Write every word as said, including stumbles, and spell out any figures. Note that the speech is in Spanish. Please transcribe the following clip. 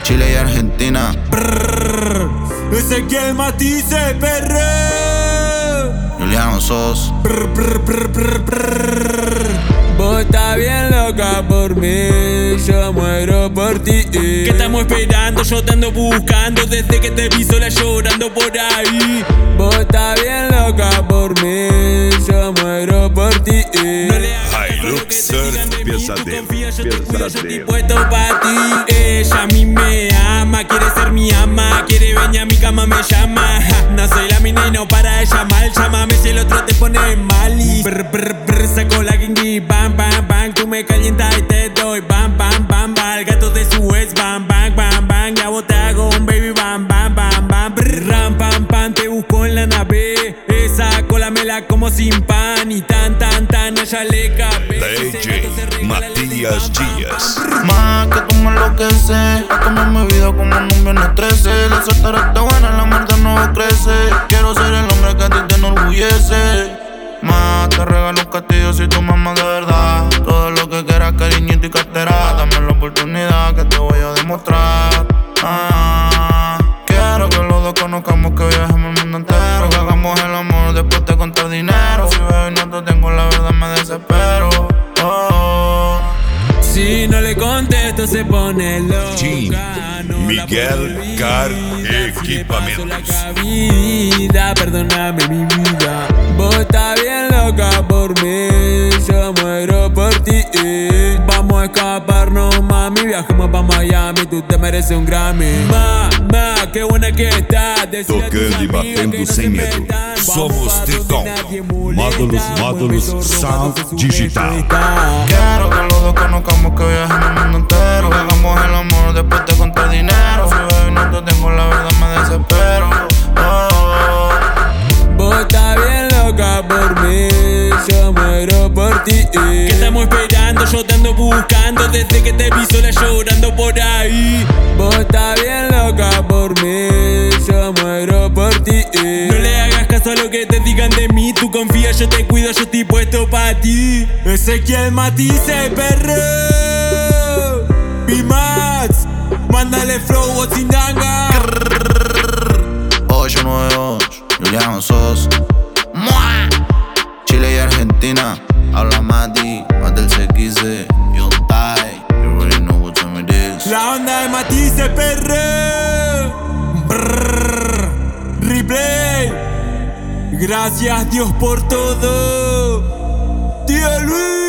Chile y Argentina. Brrr, Ezequiel Matisse, perro. Juliano Sos. Brr, brr, brr, brr, brr. Vos estás bien loca por mí, yo muero por ti. ¿Qué estamos esperando? Yo te ando buscando desde que te vi sola llorando por ahí. Vos estás bien loca por mí, yo muero por ti. No le hagas caso a lo que te digan de mí, tú confías, yo te cuido, yo estoy puesto pa' ti. Ella a mí me ama, quiere ser mi ama, quiere venir a mi cama, me llama. Ja, no soy la mina y no para de llamar, llámame si el otro te pone mal. Y brr, brr, brr, saco la kinky, bam, bam, bam, tú me calientas y te doy bam, bam, bam, bam, el gato de su ex, bam, bam, bam, bam, ya vos te hago un baby, bam, bam, bam, bam, brr, ram, pam, pam, te busco en la nave, esa cola me la como sin pan y tan, tan, tan, allá le cabe. D J Matías Díaz. Más que tú me enloqueces, a tomar mi vida como un hombre no trece. La soltera está buena, la muerte no crece. Quiero ser el hombre que a ti te enorgullece. Más te regalo un castillo si tu mamá de verdad. Todo lo que quieras, cariñito y cartera. Dame la oportunidad que te voy a demostrar. Ah, quiero que los dos conozcamos, que viajemos el mundo entero. Que hagamos el amor después de contar dinero. Si veo y no te tengo, la verdad me desespero. Oh. Si no le contesto se pone loca. Team No Miguel Car Equipamentos. La vida, perdóname mi vida. Vos estás bien loca por mí, yo muero por ti. Vamos a escaparnos, mami, viajemos pa' Miami, tú te mereces un Grammy. Mamá, qué buena que estás. Tocando e batendo sem medo. Somos Tricom. Módulos, módulos, sound digital. Quiero que los dos conozcamos, que viajemos el mundo entero. Que hagamos el amor después de contar dinero. Si veo y no te tengo, la verdad me desespero. Oh. Vos estás bien loca por mí, yo muero por ti. ¿Qué estamos esperando? Yo te ando buscando desde que te vi sola llorando por ahí. Vos estás bien loca por mí, yo muero por ti. No le hagas caso a lo que te digan de mí, tú confías, yo te cuido, yo estoy puesto pa' ti. Ezequiel Matisse, perro. B-Max, mándale flow o Tindanga. ocho nueve ocho, Juliano Sos. ¡Mua! Chile y Argentina. Habla Mati, Matel se quise. Yo die, you already know what time it is. La onda de Matisse, perro. Brrr, replay. Gracias Dios por todo. Tío Luis.